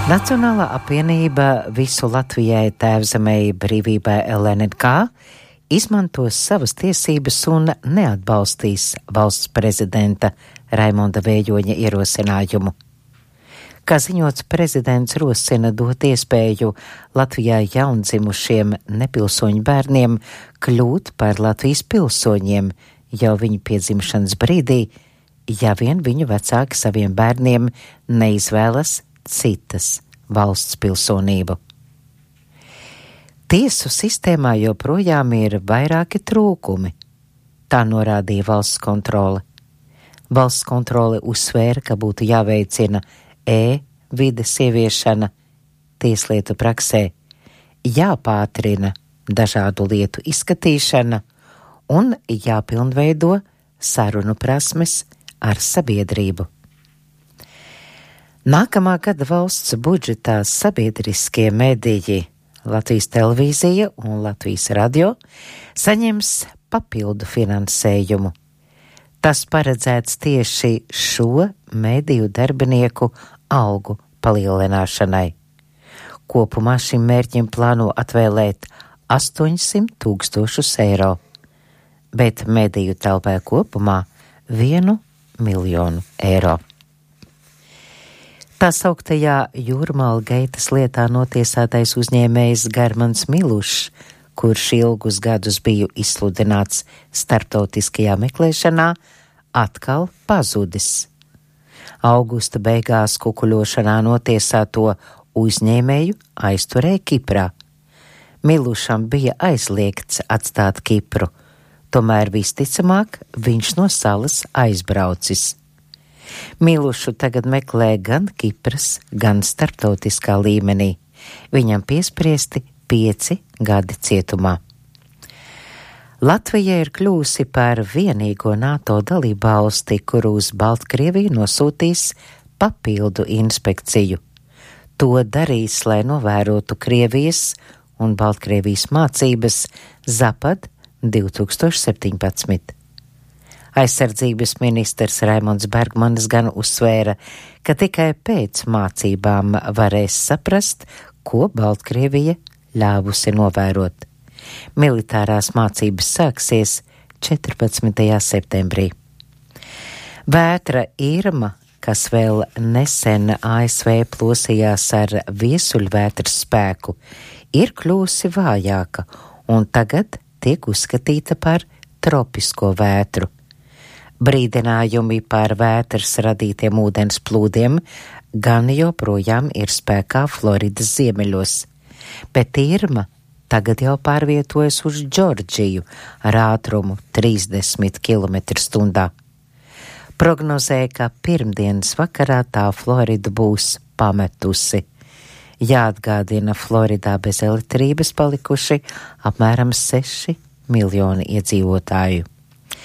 Nacionālā apvienība Visu Latvijai, Tēvzemei, brīvībai LNK izmantos savas tiesības un neatbalstīs valsts prezidenta Raimonda Vējoņa ierosinājumu. Kā ziņots, prezidents rosina dot iespēju Latvijā jaundzimušiem nepilsoņu bērniem kļūt par Latvijas pilsoņiem jau viņu piedzimšanas brīdī, ja vien viņu vecāki saviem bērniem neizvēlas citas valsts pilsonību. Tiesu sistēmā joprojām ir vairāki trūkumi, tā norādīja valsts kontrole. Valsts kontrole uzsvēra, ka būtu jāveicina e-vides ieviešana tieslietu praksē, jāpātrina dažādu lietu izskatīšana un jāpilnveido sarunu prasmes ar sabiedrību. Nākamā gada valsts budžetā sabiedriskie mediji Latvijas televīzija un Latvijas radio saņems papildu finansējumu. Tas paredzēts tieši šo mediju darbinieku algu palielināšanai. Kopumā šim mērķim plāno atvēlēt 800 000 eiro, bet mediju telpē kopumā 1 miljonu eiro. Tā sauktajā Jūrmāla geitas lietā notiesātais uzņēmējs Germans Milušs, kurš ilgus gadus biju izsludināts starptautiskajā meklēšanā, atkal pazudis. Augusta beigās kukuļošanā notiesāto uzņēmēju aizturēja Kiprā. Milušam bija aizliegts atstāt Kipru, tomēr visticamāk viņš no salas aizbraucis. Milušu tagad meklē gan Kipras, gan starptautiskā līmenī. Viņam piespriesti 5 gadi cietumā. Latvija ir kļūsi par vienīgo NATO dalībvalsti, kuru uz Baltkrieviju nosūtīs papildu inspekciju. To darīs, lai novērotu Krievijas un Baltkrievijas mācības Zapad 2017. Aizsardzības ministrs Raimonds Bergmanis gan uzsvēra, ka tikai pēc mācībām varēs saprast, ko Baltkrievija ļāvusi novērot. Militārās mācības sāksies 14. septembrī. Vētra Irma, kas vēl nesen ASV plosījās ar viesuļvētras spēku, ir kļūsi vājāka un tagad tiek uzskatīta par tropisko vētru. Brīdinājumi par vētras radītiem ūdens plūdiem gan joprojām ir spēkā Floridas ziemeļos, bet Irma tagad jau pārvietojas uz Džordžiju ar ātrumu 30 km/h. Prognozē, ka pirmdienas vakarā tā Floridu būs pametusi. Jāatgādina, Floridā bez elektrības palikuši apmēram 6 miljoni iedzīvotāju.